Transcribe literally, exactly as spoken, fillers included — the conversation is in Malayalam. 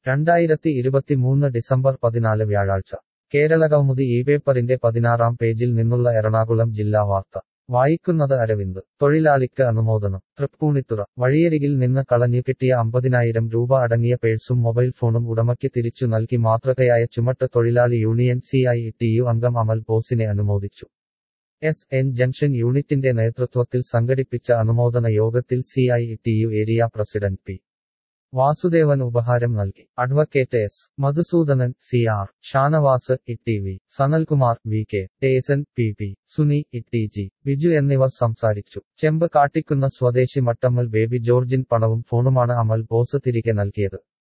രണ്ടായിരത്തി ഇരുപത്തിമൂന്ന് ഡിസംബർ പതിനാല് വ്യാഴാഴ്ച കേരളകൗമുദി ഈ പേപ്പറിന്റെ പതിനാറാം പേജിൽ നിന്നുള്ള എറണാകുളം ജില്ലാ വാർത്ത വായിക്കുന്നത് അരവിന്ദ് തൊഴിലാളിക്ക് അനുമോദനം തൃപ്പൂണിത്തുറ വഴിയരികിൽ നിന്ന് കളഞ്ഞു കിട്ടിയ അമ്പതിനായിരം രൂപ അടങ്ങിയ പേഴ്സും മൊബൈൽ ഫോണും ഉടമയ്ക്ക് തിരിച്ചു നൽകി മാതൃകയായ ചുമട്ട് തൊഴിലാളി union C I T U അംഗം അമൽ ബോസിനെ അനുമോദിച്ചു എസ് എൻ ജംഗ്ഷൻ യൂണിറ്റിന്റെ നേതൃത്വത്തിൽ സംഘടിപ്പിച്ച അനുമോദന യോഗത്തിൽ C I T U area president P Vasudevan ഉപഹാരം നൽകി advocate S Madhusoodanan C R Shanavas E T V Sanalkumar V K Tesan P P Suni E T G Biju എന്നിവർ സംസാരിച്ചു ചെമ്പ് കാട്ടിക്കുന്ന സ്വദേശി മട്ടമ്മൽ ബേബി ജോർജിൻ പണവും ഫോണുമാണ് അമൽ ബോസ് തിരികെ നൽകിയത്